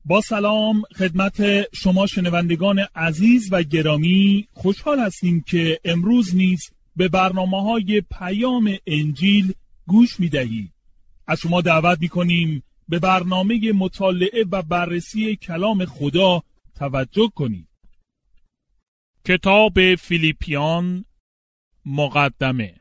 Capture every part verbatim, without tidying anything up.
با سلام خدمت شما شنوندگان عزیز و گرامی، خوشحال هستیم که امروز نیز به برنامه‌های پیام انجیل گوش می‌دهید. از شما دعوت می‌کنیم به برنامه مطالعه و بررسی کلام خدا توجه کنید. کتاب فیلیپیان مقدمه.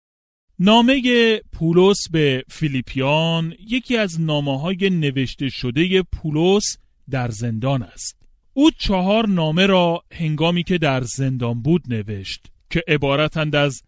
نامه پولس به فیلیپیان یکی از نامه‌های نوشته شده پولس در زندان است. او چهار نامه را هنگامی که در زندان بود نوشت که عبارتند از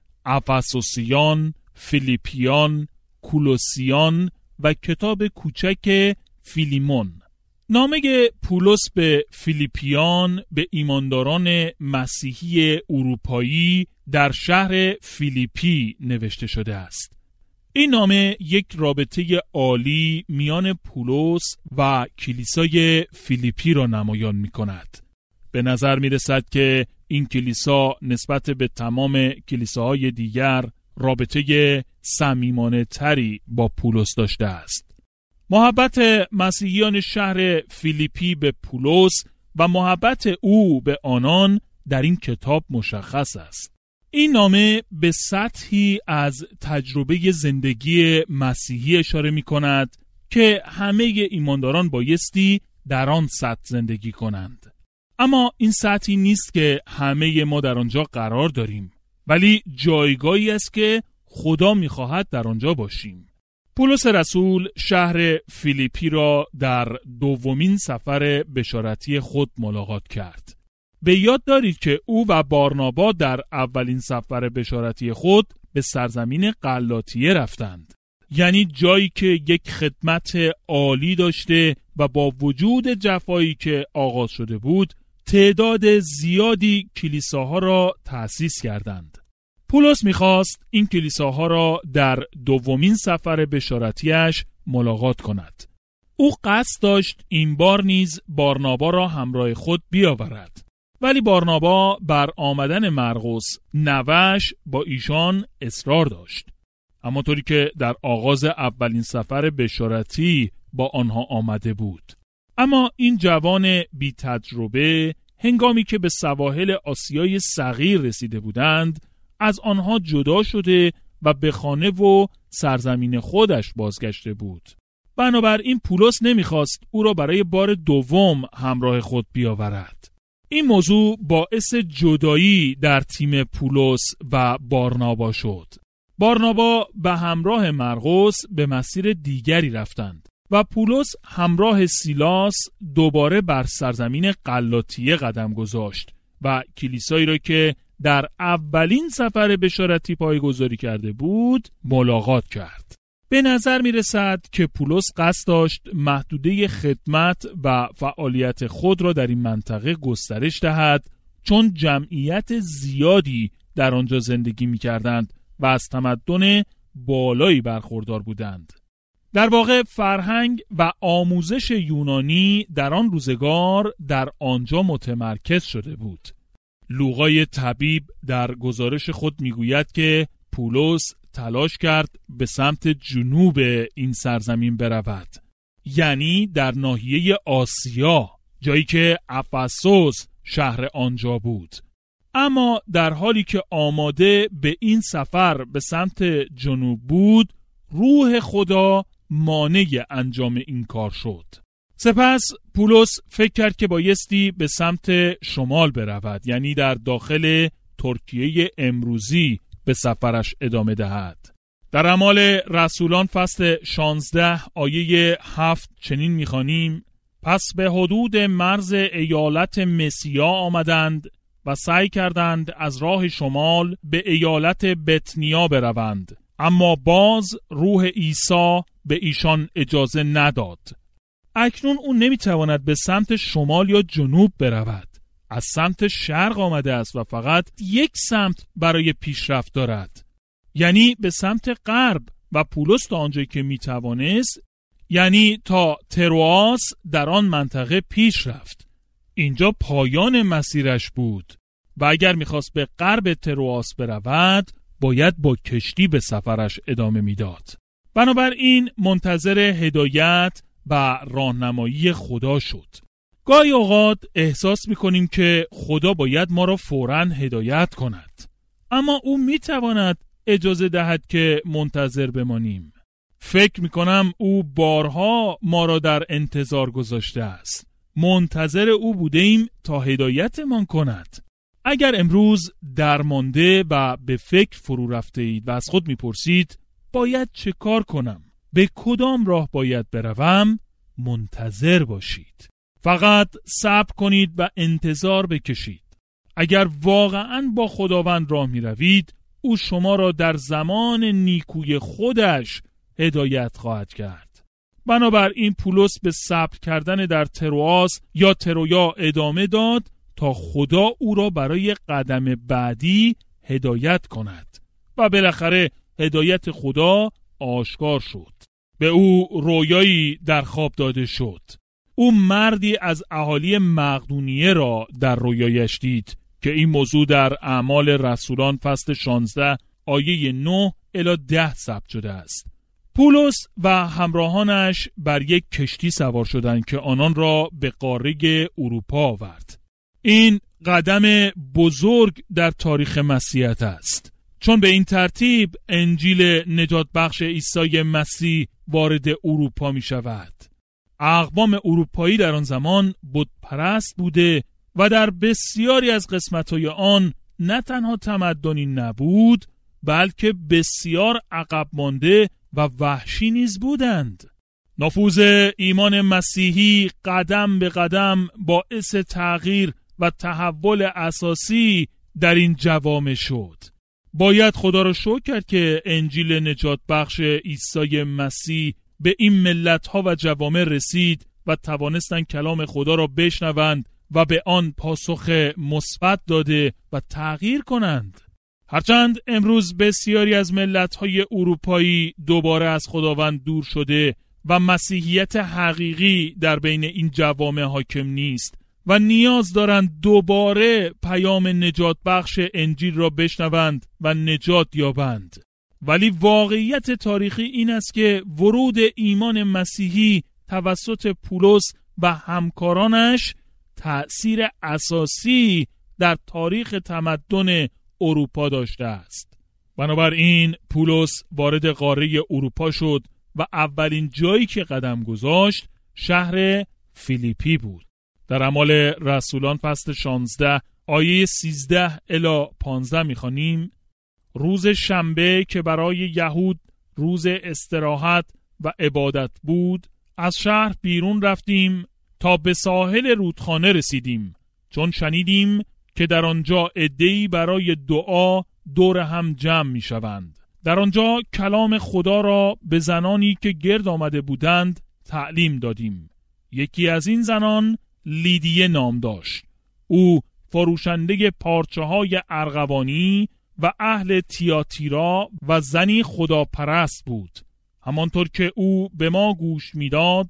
افسوسیان، فیلیپیان، کولوسیان و کتاب کوچک فیلیمون. نامه پولس به فیلیپیان به ایمانداران مسیحی اروپایی در شهر فیلیپی نوشته شده است. این نامه یک رابطه عالی میان پولس و کلیسای فیلیپی را نمایان می کند. به نظر می رسد که این کلیسا نسبت به تمام کلیساهای دیگر رابطه صمیمانه تری با پولس داشته است. محبت مسیحیان شهر فیلیپی به پولس و محبت او به آنان در این کتاب مشخص است. این نامه به سطحی از تجربه زندگی مسیحی اشاره می کند که همه ایمانداران بایستی در آن سطح زندگی کنند. اما این سطحی نیست که همه ما در آنجا قرار داریم، ولی جایگاهی است که خدا می خواهد در آنجا باشیم. پولس رسول شهر فیلیپی را در دومین سفر بشارتی خود ملاقات کرد. به یاد دارید که او و بارنابا در اولین سفر بشارتی خود به سرزمین غلاطیه رفتند، یعنی جایی که یک خدمت عالی داشته و با وجود جفایی که آغاز شده بود تعداد زیادی کلیساها را تأسیس کردند. پولس می‌خواست این کلیساها را در دومین سفر بشارتیش ملاقات کند. او قصد داشت این بار نیز بارنابا را همراه خود بیاورد، ولی بارنابا بر آمدن مرقس نوش با ایشان اصرار داشت، اما طوری که در آغاز اولین سفر بشارتی با آنها آمده بود. اما این جوان بی تجربه هنگامی که به سواحل آسیای صغیر رسیده بودند از آنها جدا شده و به خانه و سرزمین خودش بازگشته بود. بنابراین پولس نمیخواست او را برای بار دوم همراه خود بیاورد. این موضوع باعث جدایی در تیم پولس و بارنابا شد. بارنابا به همراه مرقس به مسیر دیگری رفتند و پولس همراه سیلاس دوباره بر سرزمین غلاطیه قدم گذاشت و کلیسایی را که در اولین سفر بشارتی پایه‌گذاری کرده بود ملاقات کرد. به نظر می رسد که پولس قصد داشت محدوده خدمت و فعالیت خود را در این منطقه گسترش دهد، چون جمعیت زیادی در آنجا زندگی می کردند و از تمدن بالایی برخوردار بودند. در واقع فرهنگ و آموزش یونانی در آن روزگار در آنجا متمرکز شده بود. لوقای طبیب در گزارش خود میگوید که پولس تلاش کرد به سمت جنوب این سرزمین برود، یعنی در ناحیه آسیا، جایی که افسوس شهر آنجا بود. اما در حالی که آماده به این سفر به سمت جنوب بود، روح خدا مانع انجام این کار شد. سپس پولس فکر کرد که بایستی به سمت شمال برود، یعنی در داخل ترکیه امروزی به سفرش ادامه دهد. در اعمال رسولان فصل شانزده آیه هفت چنین می‌خوانیم: پس به حدود مرز ایالت مسیا آمدند و سعی کردند از راه شمال به ایالت بتنیا بروند، اما باز روح عیسی به ایشان اجازه نداد. اکنون او نمیتواند به سمت شمال یا جنوب برود. از سمت شرق آمده است و فقط یک سمت برای پیشرفت دارد، یعنی به سمت غرب، و پولس تا آنجایی که میتوانست، یعنی تا ترواس در آن منطقه پیش رفت. اینجا پایان مسیرش بود و اگر میخواست به غرب ترواس برود باید با کشتی به سفرش ادامه میداد. بنابراین منتظر هدایت و راهنمایی خدا شد. گاهی اوقات احساس می‌کنیم که خدا باید ما را فوراً هدایت کند، اما او می‌تواند اجازه دهد که منتظر بمانیم. فکر می‌کنم او بارها ما را در انتظار گذاشته است. منتظر او بودیم تا هدایتمان کند. اگر امروز درمانده و به فکر فرو رفته اید و از خود می‌پرسید باید چه کار کنم؟ به کدام راه باید بروم؟ منتظر باشید. فقط صبر کنید و انتظار بکشید. اگر واقعاً با خداوند راه می روید، او شما را در زمان نیکوی خودش هدایت خواهد کرد. بنابراین پولس به صبر کردن در تروآس یا ترویا ادامه داد تا خدا او را برای قدم بعدی هدایت کند و بالاخره هدایت خدا آشکار شد. به او رویایی در خواب داده شد. او مردی از اهالی مقدونیه را در رویایش دید که این موضوع در اعمال رسولان فصل شانزده آیه نه الی ده ثبت شده است. پولس و همراهانش بر یک کشتی سوار شدند که آنان را به قاره اروپا آورد. این قدم بزرگ در تاریخ مسیحیت است، چون به این ترتیب انجیل نجات بخش عیسی مسیح وارد اروپا می شود. اقوام اروپایی در آن زمان بت پرست بوده و در بسیاری از قسمت‌های آن نه تنها تمدنی نبود، بلکه بسیار عقب مانده و وحشی نیز بودند. نفوذ ایمان مسیحی قدم به قدم باعث تغییر و تحول اساسی در این جوامع شد. باید خدا را شکر کرد که انجیل نجات بخش عیسی مسیح به این ملت‌ها و جوامع رسید و توانستند کلام خدا را بشنوند و به آن پاسخ مثبت داده و تغییر کنند. هرچند امروز بسیاری از ملت‌های اروپایی دوباره از خداوند دور شده و مسیحیت حقیقی در بین این جوامع حاکم نیست و نیاز دارند دوباره پیام نجات بخش انجیل را بشنوند و نجات یابند. ولی واقعیت تاریخی این است که ورود ایمان مسیحی توسط پولس و همکارانش تأثیر اساسی در تاریخ تمدن اروپا داشته است. بنابراین پولس وارد قاره اروپا شد و اولین جایی که قدم گذاشت شهر فیلیپی بود. در اعمال رسولان فصل شانزده آیه سیزده الی پانزده می‌خوانیم: روز شنبه که برای یهود روز استراحت و عبادت بود، از شهر بیرون رفتیم تا به ساحل رودخانه رسیدیم، چون شنیدیم که در آنجا عده‌ای برای دعا دور هم جمع می شوند. در آنجا کلام خدا را به زنانی که گرد آمده بودند تعلیم دادیم. یکی از این زنان لیدیه نام داشت. او فروشنده پارچه های ارغوانی و اهل تیاتیرا و زنی خداپرست بود. همانطور که او به ما گوش میداد،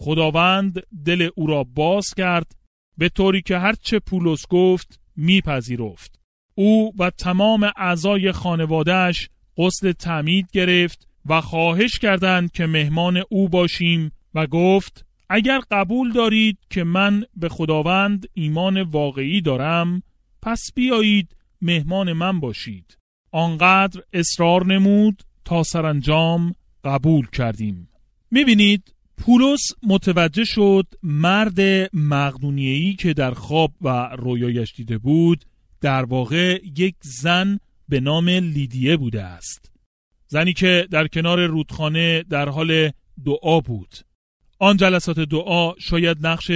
خداوند دل او را باز کرد، به طوری که هرچه پولس گفت میپذیرفت. او و تمام اعضای خانواده‌اش غسل تعمید گرفت و خواهش کردند که مهمان او باشیم و گفت: اگر قبول دارید که من به خداوند ایمان واقعی دارم، پس بیایید مهمان من باشید. آنقدر اصرار نمود تا سرانجام قبول کردیم. میبینید پولس متوجه شد مرد مقدونیه‌ای که در خواب و رویایش دیده بود در واقع یک زن به نام لیدیه بوده است. زنی که در کنار رودخانه در حال دعا بود. آن جلسات دعا شاید نقش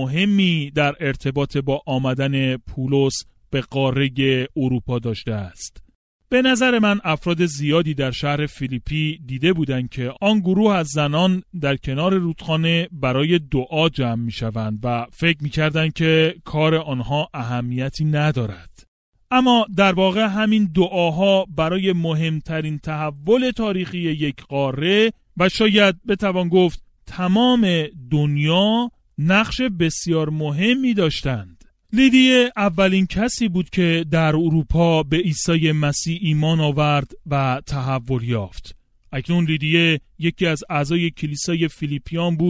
مهمی در ارتباط با آمدن پولس به قاره اروپا داشته است. به نظر من افراد زیادی در شهر فیلیپی دیده بودند که آن گروه از زنان در کنار رودخانه برای دعا جمع می شوند و فکر می کردند که کار آنها اهمیتی ندارد. اما در واقع همین دعاها برای مهمترین تحول تاریخی یک قاره و شاید بتوان گفت تمام دنیا نقش بسیار مهمی داشتند. لیدیه اولین کسی بود که در اروپا به عیسی مسیح ایمان آورد و تحول یافت. اکنون لیدیه یکی از اعضای کلیسای فیلیپیان بود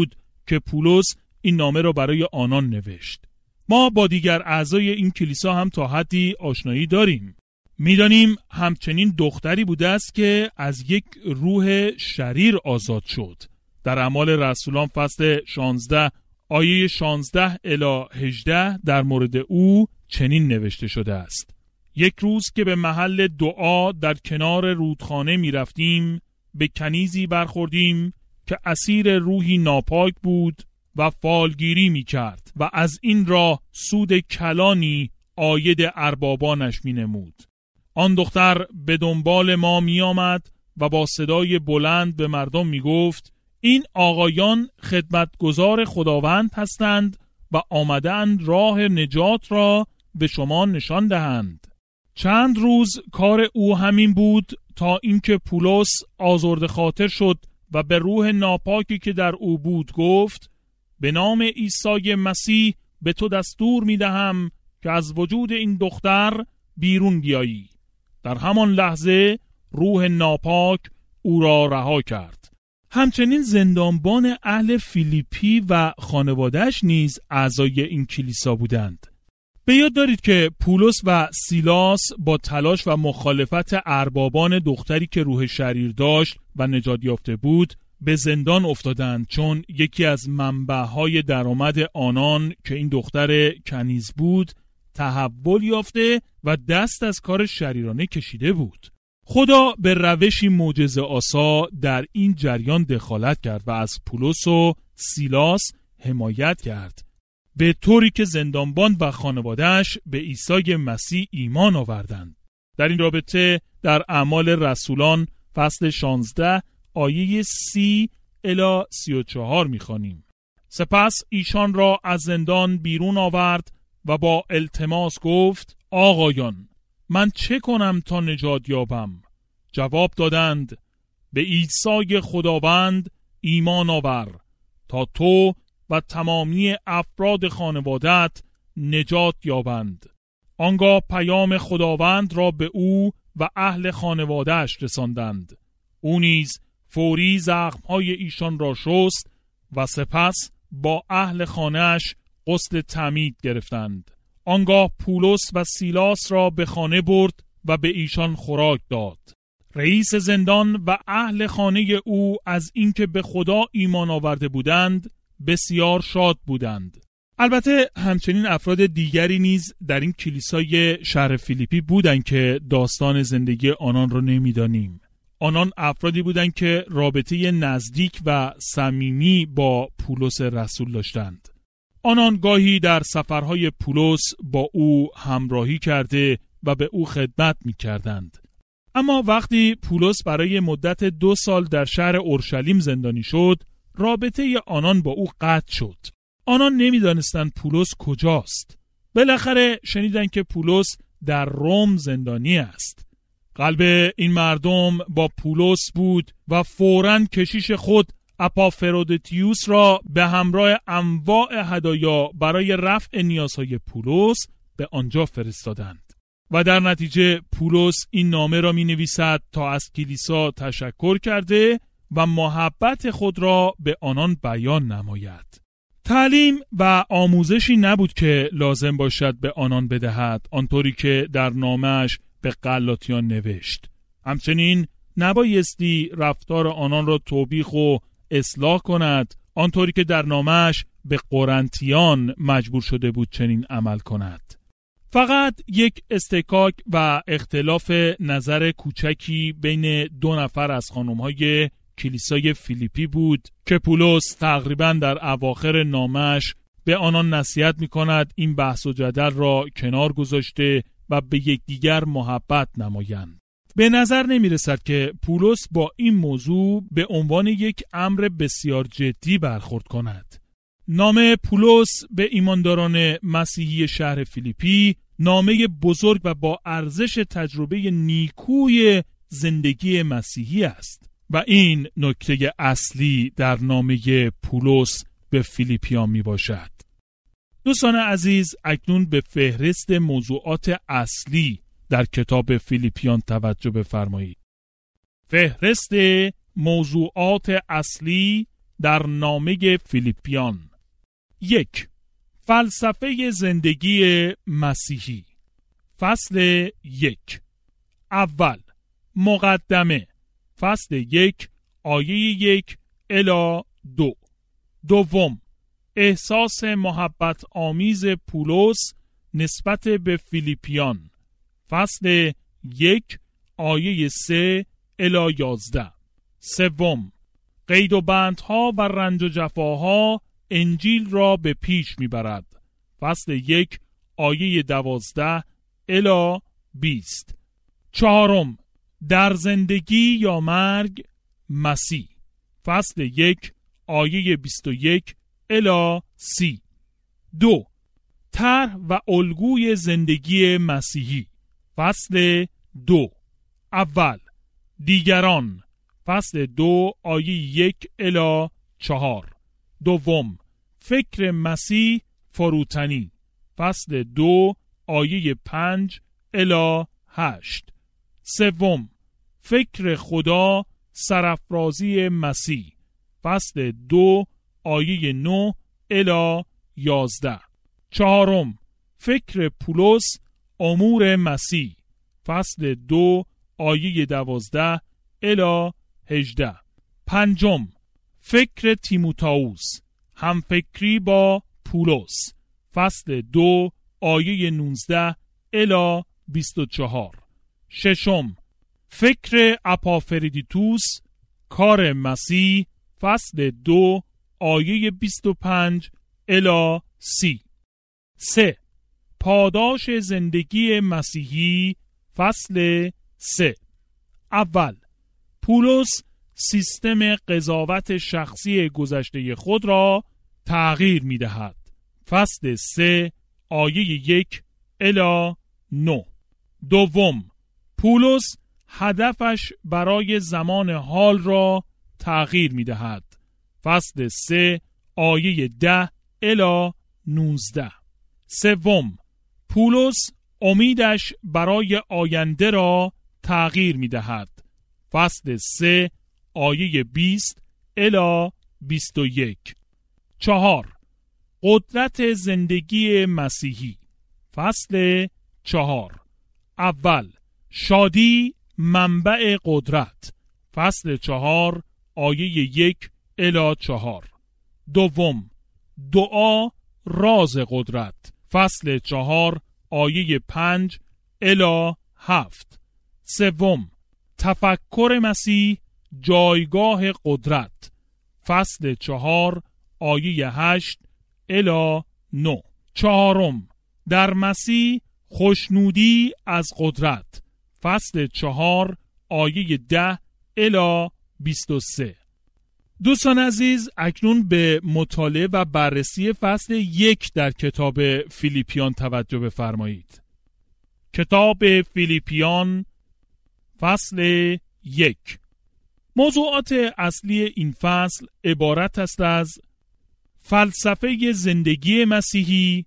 که پولس این نامه را برای آنان نوشت. ما با دیگر اعضای این کلیسا هم تا حدی آشنایی داریم. میدانیم همچنین دختری بوده است که از یک روح شریر آزاد شد. در اعمال رسولان فصل شانزده آیه شانزده الی هجده در مورد او چنین نوشته شده است: یک روز که به محل دعا در کنار رودخانه می رفتیم، به کنیزی برخوردیم که اسیر روحی ناپاک بود و فالگیری می کرد و از این راه سود کلانی عاید اربابانش می نمود. آن دختر به دنبال ما می آمد و با صدای بلند به مردم می گفت: این آقایان خدمتگزار خداوند هستند و آمدند راه نجات را به شما نشان دهند. چند روز کار او همین بود تا اینکه پولس آزرده خاطر شد و به روح ناپاکی که در او بود گفت: به نام عیسی مسیح به تو دستور می دهم که از وجود این دختر بیرون بیایی. در همان لحظه روح ناپاک او را رها کرد. همچنین زندانبان اهل فیلیپی و خانواده‌اش نیز اعضای این کلیسا بودند. به یاد دارید که پولس و سیلاس با تلاش و مخالفت اربابان دختری که روح شریر داشت و نجات یافته بود به زندان افتادند، چون یکی از منبع‌های درآمد آنان که این دختر کنیز بود تحول یافته و دست از کار شریرانه کشیده بود. خدا به روشی معجزه آسا در این جریان دخالت کرد و از پولس و سیلاس حمایت کرد، به طوری که زندانبان و خانواده‌اش به عیسی مسیح ایمان آوردند. در این رابطه در اعمال رسولان فصل شانزده آیه سی الی سی و چهار می‌خوانیم: سپس ایشان را از زندان بیرون آورد و با التماس گفت: آقایان، من چه کنم تا نجات یابم؟ جواب دادند: به عیسی خداوند ایمان آور تا تو و تمامی افراد خانوادت نجات یابند. آنگاه پیام خداوند را به او و اهل خانواده‌اش رساندند. او نیز فوری زخم‌های ایشان را شست و سپس با اهل خانه‌اش غسل تعمید گرفتند. آنگاه پولس و سیلاس را به خانه برد و به ایشان خوراک داد. رئیس زندان و اهل خانه او از اینکه به خدا ایمان آورده بودند بسیار شاد بودند. البته همچنین افراد دیگری نیز در این کلیسای شهر فیلیپی بودند که داستان زندگی آنان را نمیدانیم. آنان افرادی بودند که رابطه نزدیک و صمیمی با پولس رسول داشتند. آنان گاهی در سفرهای پولس با او همراهی کرده و به او خدمت می کردند. اما وقتی پولس برای مدت دو سال در شهر اورشلیم زندانی شد، رابطه آنان با او قطع شد. آنان نمی دانستند پولس کجاست. بالاخره شنیدند که پولس در روم زندانی است. قلب این مردم با پولس بود و فوراً کشیش خود اپافرودیتوس را به همراه انواع هدایا برای رفع نیازهای پولس به آنجا فرستادند. و در نتیجه پولس این نامه را می نویسد تا از کلیسا تشکر کرده و محبت خود را به آنان بیان نماید. تعلیم و آموزشی نبود که لازم باشد به آنان بدهد، آنطوری که در نامش به غلاطیان نوشت. همچنین نبایستی رفتار آنان را توبیخ و اصلاح کند، آنطوری که در نامش به قرنتیان مجبور شده بود چنین عمل کند. فقط یک استکاک و اختلاف نظر کوچکی بین دو نفر از خانم‌های کلیسای فیلیپی بود که پولس تقریباً در اواخر نامش به آنان نصیحت می‌کند این بحث و جدل را کنار گذاشته و به یکدیگر محبت نمایند. به نظر نمی‌رسد که پولس با این موضوع به عنوان یک امر بسیار جدی برخورد کند. نامه پولس به ایمانداران مسیحی شهر فیلیپی نامه بزرگ و با ارزش تجربه نیکوی زندگی مسیحی است و این نکته اصلی در نامه پولس به فیلیپیان می باشد. دوستان عزیز، اکنون به فهرست موضوعات اصلی در کتاب فیلیپیان توجه بفرمایید. فهرست موضوعات اصلی در نامه فیلیپیان. یک. فلسفه زندگی مسیحی. فصل یک. اول، مقدمه. فصل یک آیه یک الی دو. دوم، احساس محبت آمیز پولس نسبت به فیلیپیان. فصل یک آیه سه الی یازده. سوم، قید و بندها و رنج و جفاها انجیل را به پیش میبرد. فصل یک آیه دوازده الی بیست. چهارم، در زندگی یا مرگ مسیح. فصل یک آیه بیست و یک الی سی. دو، طرح و الگوی زندگی مسیحی. فصل دو. اول، دیگران. فصل دو آیه یک الی چهار. دوم، فکر مسیح فروتنی. فصل دو آیه پنج الی هشت. سوم، فکر خدا سرافرازی مسیح. فصل دو آیه نه الی یازده. چهارم، فکر پولس امور مسیح. فصل دو آیه دوازده الی هجده. پنجم، فکر تیموتائوس، هم فکری با پولس. فصل دو آیه نوزده الی بیست و چهار. ششم، فکر اپافردیتوس، کار مسیح. فصل دو آیه بیست و پنج الی سی. سه، پاداش زندگی مسیحی. فصل سه. اول، پولس سیستم قضاوت شخصی گذشته خود را تغییر می دهد. فصل سه آیه یک الی نه. دوم، پولس هدفش برای زمان حال را تغییر می دهد. فصل سه آیه ده الی نوزده. سوم، پولس امیدش برای آینده را تغییر می دهد. فصل سه آیه بیست الی بیست و یک. چهار، قدرت زندگی مسیحی. فصل چهار. اول، شادی منبع قدرت. فصل چهار آیه یک الی چهار. دوم، دعا راز قدرت. فصل چهار آیه پنج الی هفت. سوم، تفکر مسیح جایگاه قدرت. فصل چهار آیه هشت الی نه. چهارم، در مسیح خوشنودی از قدرت. فصل چهار آیه ده الی بیست و سه. دوستان عزیز، اکنون به مطالعه و بررسی فصل یک در کتاب فیلیپیان توجه بفرمایید. کتاب فیلیپیان فصل یک. موضوعات اصلی این فصل عبارت است از فلسفه زندگی مسیحی،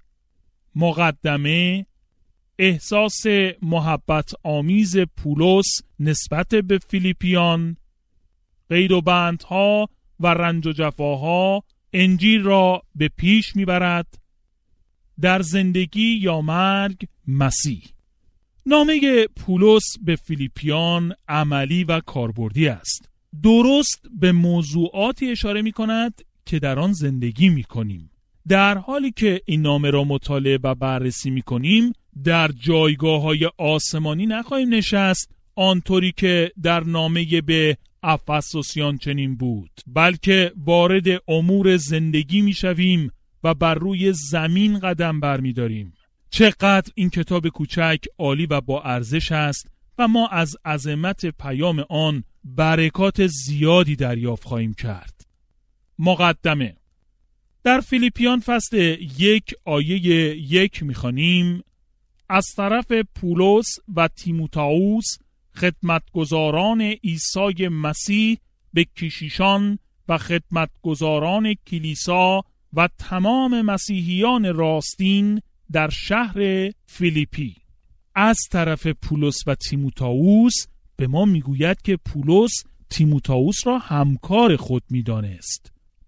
مقدمه، احساس محبت آمیز پولس نسبت به فیلیپیان، قید و بندها و رنج و جفاها انجیل را به پیش میبرد، در زندگی یا مرگ مسیح. نامه پولس به فیلیپیان عملی و کاربردی است. درست به موضوعاتی اشاره می کند که در آن زندگی می کنیم. در حالی که این نامه را مطالعه و بررسی می کنیم، در جایگاه های آسمانی نخواهیم نشست آنطوری که در نامه به افسوسیان چنین بود، بلکه وارد امور زندگی می شویم و بر روی زمین قدم بر می داریم. چقدر این کتاب کوچک عالی و با ارزش است و ما از عظمت پیام آن برکات زیادی دریافت خواهیم کرد. مقدمه. در فیلیپیان فصل یک آیه یک می‌خوانیم: از طرف پولس و تیموتائوس، خدمتگزاران عیسی مسیح، به کشیشان و خدمتگزاران کلیسا و تمام مسیحیان راستین در شهر فیلیپی. از طرف پولس و تیموتائوس به ما میگوید که پولس تیموتائوس را همکار خود میدانست.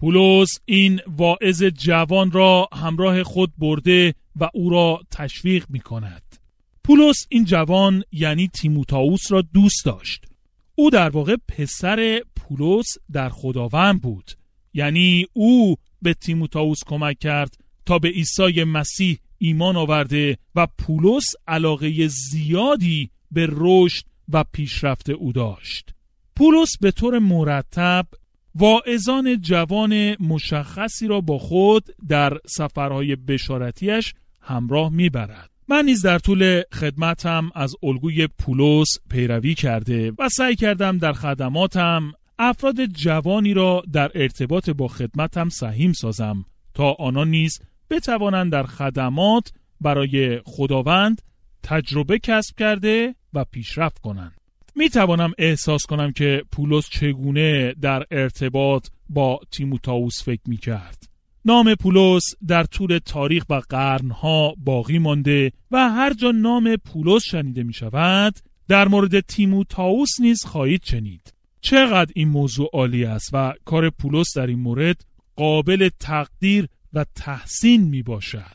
پولس این واعظ جوان را همراه خود برده و او را تشویق می کند. پولس این جوان یعنی تیموتائوس را دوست داشت. او در واقع پسر پولس در خداوند بود. یعنی او به تیموتائوس کمک کرد تا به عیسی مسیح ایمان آورده و پولس علاقه زیادی به رشد و پیشرفت او داشت. پولس به طور مرتب واعظان جوان مشخصی را با خود در سفرهای بشارتیش همراه میبرد. من نیز در طول خدمتم از الگوی پولس پیروی کرده و سعی کردم در خدماتم افراد جوانی را در ارتباط با خدمتم سهیم سازم تا آنان نیز بتوانند در خدمات برای خداوند تجربه کسب کرده و پیشرفت کنند. می توانم احساس کنم که پولس چگونه در ارتباط با تیموتائوس فکر می کرد. نام پولس در طول تاریخ و قرنها باقی مانده و هر جا نام پولس شنیده می شود در مورد تیموتائوس نیز خواهید شنید. چقدر این موضوع عالی است و کار پولس در این مورد قابل تقدیر و تحسین می باشد.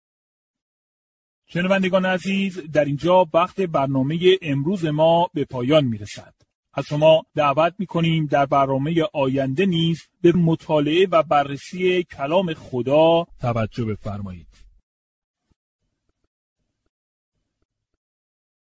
شنوندگان عزیز، در اینجا وقت برنامه امروز ما به پایان می رسد. از شما دعوت می کنیم در برنامه آینده نیز به مطالعه و بررسی کلام خدا توجه بفرمایید.